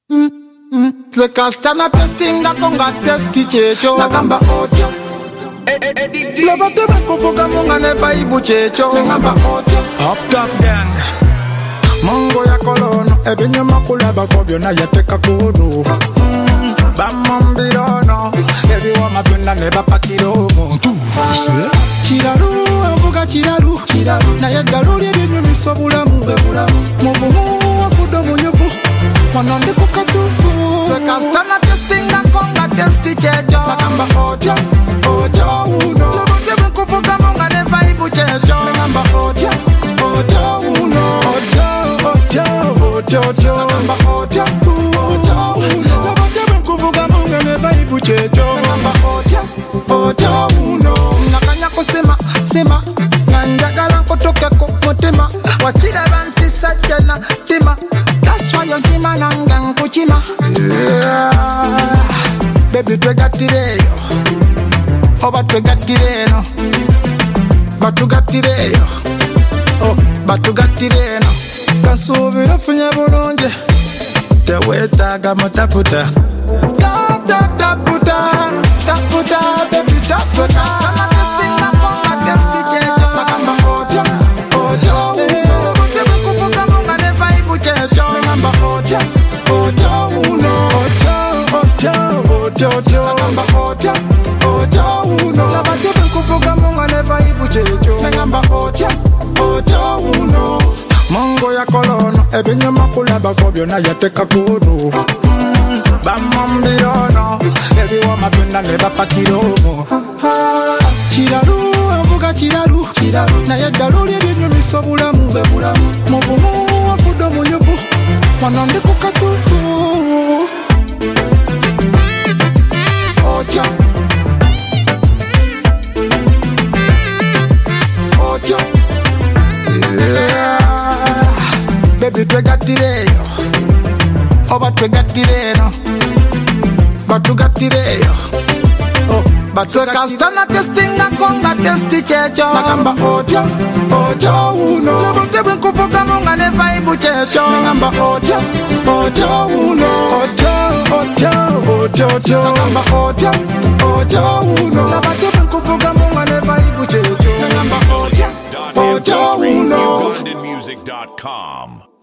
Zekastana testinga konga testi checho Nakamba ocho Lava tebe kufuga munga neva ibu checho Nakamba ocho Up top gang Mongo ya kolono Ebinyo makulaba fobio na yateka kudu Bamambirono Ebiwa mapenda neba pakiromo Chiraru, ambuga chiraru Na yegalu lirinyo misobulamu Mubumu wafudo munyofu Wanonde kukatufu Zekastana testinga konga testi checho Nakamba ocho, ocho uno Lobote mkufuga munga neva ibu checho Nakamba ocho, ocho uno Ocho, ocho, ocho, ocho Nakamba ocho, ocho uno Lobote mkufuga munga neva ibu checho Nakamba ocho, ocho uno Nakanya kusema, sema Nanjagala kutoke kumutema Wachira bantisa jena, tima That's why you're tima nanga kuchima Baby twegatire Oba twegatire no Batugatire Oh, batugatire no Kasubira funya bulonje Tewetaga mataputa Taputa Taputa baby taputa Nakamba konga testi checho Nakamba ocho Ocho Bote mkufuka munga neva ibu checho Nakamba ocho Ocho uno Ocho Ocho Ocho Nakamba ocho Ocho uno Labate mkufuka munga neva ibu checho Nakamba ocho Ocho uno Mongo ya kolono Ebinyo makulaba fobio na yateka kudu Bamambirono Ebiwa mapenda neba pakiromo Chiraru, ambuga chiraru Na yegalu lirinyo misobulamu Mubumu wafudo munyofu Wanonde kukatufu Ocho Ocho Baby twegatire Oba twegatire no Batugatire Oh Zekastana testinga konga testi checho Nakamba ocho, ocho uno Lobote mkufuga munga neva ibu checho Nakamba ocho, ocho uno Ocho, ocho, ocho, ocho Nakamba ocho, ocho uno Lobote mkufuga munga neva ibu checho Nakamba ocho, ocho uno UgandanMusic.com